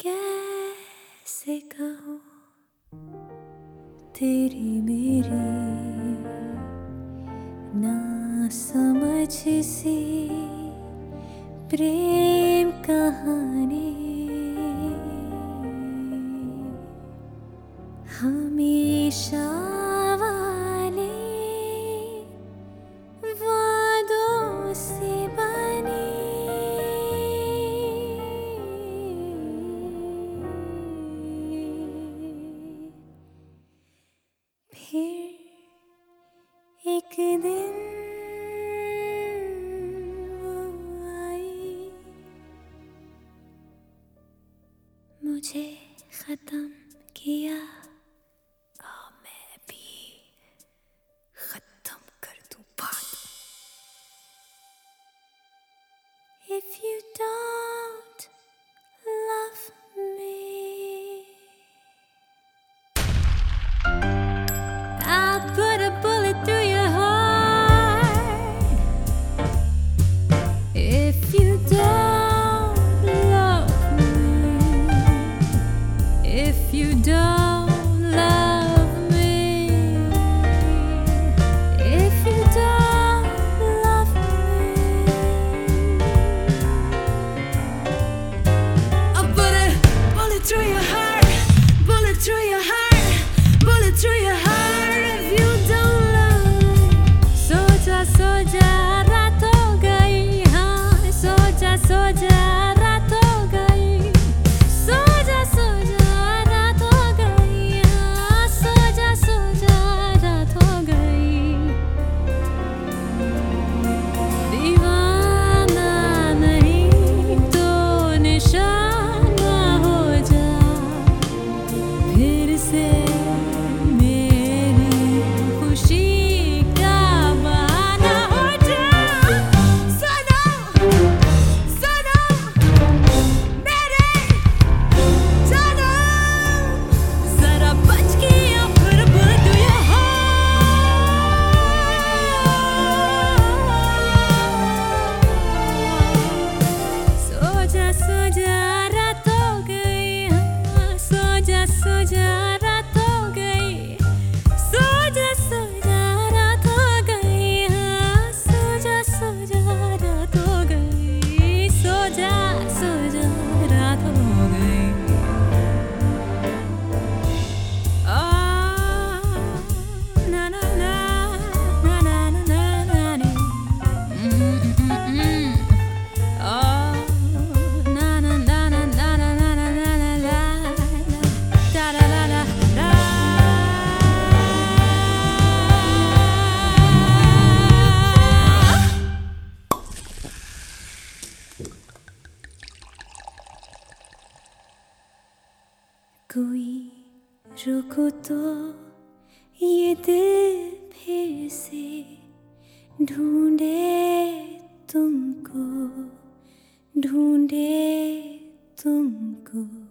कैसे कहूँ तेरी मेरी ना समझ सी प्रेम कहानी हमेशा वाले वादों से बनी फिर एक दिन वो आई मुझे खत्म किया और मैं भी खत्म कर दूं बात। If you don't love me, I'll put a bullet through your heart. If you don't love me, if you don't love me, if you don't love me, I'll put a bullet through your heart, bullet through your heart, bullet through your heart. If you don't love me, सोचा रात हो गई, हाँ सोचा रात हो गई, सोचा रात हो गई, हाँ सोचा रात हो गई। दीवाना नहीं तो निशाना हो जा फिर से मेरी खुशी का बहाना हो जा। सनम मेरे सनम जरा बच के या फिर बुलट your heart। सोचा रात हो गई, हाँ सोचा रात हो गई, सोचा रात हो गई, हाँ सोचा रात हो गई, सोचा रात हो गई। ना ना ना ना ना ना ना ना na na na na na na na na na na la da da da da da। कोई रोको तो ये दिल फिर से ढूंढे तुमको